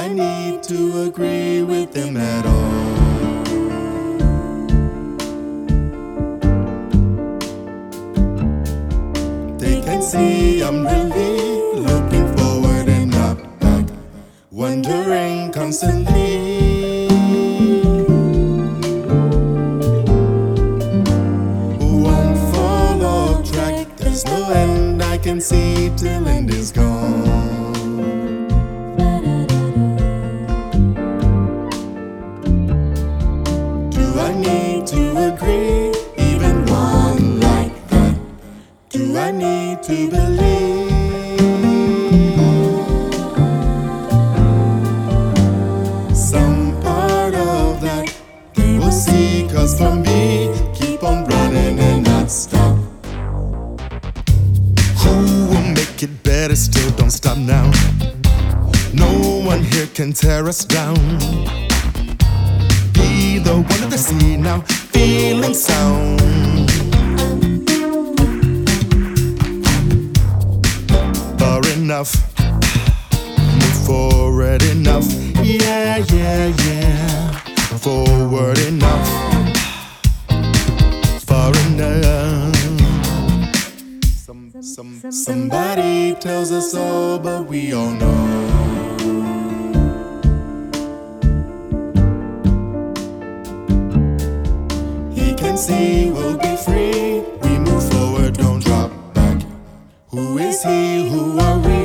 I need to agree with them at all? They can see I'm really looking forward and not back, wondering constantly. Won't fall off track, there's no end I can see till end is gone. Do I need to agree, even one like that? Do I need to believe? Some part of that they will see, 'cause for me, keep on running and not stop. Who will make it better? Still don't stop now. No one here can tear us down. Be the one that they see now, feeling sound. Far enough, move forward enough. Yeah, yeah, yeah. Forward enough, far enough. Somebody tells us all, but we all know. He can see we'll be free. We move forward, don't drop back. Who is he? Who are we?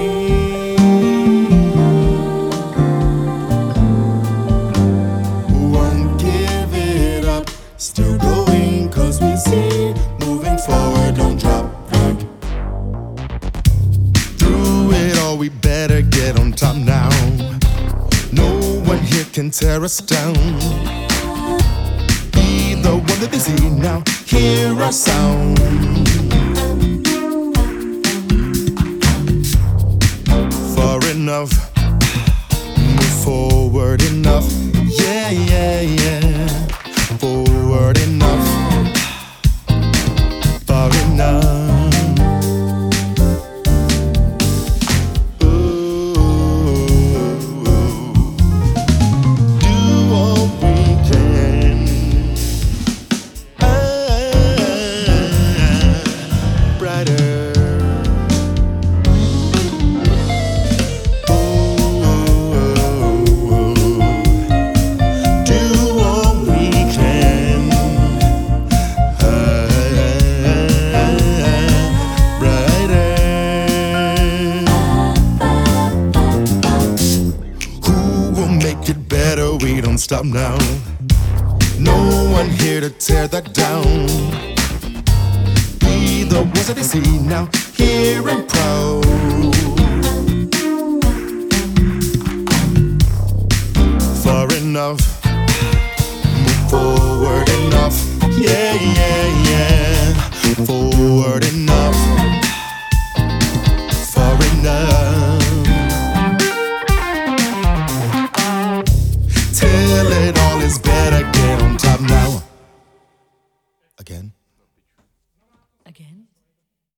Won't give it up. Still going, 'cause we see. Moving forward, don't drop back. Through it all, we better get on top now. No one here can tear us down. Be the one that they see now, hear our sound. Far enough, move forward enough. Yeah, yeah, yeah. Forward enough, far enough. We don't stop now. No one here to tear that down. Be the ones that they see now, here and proud.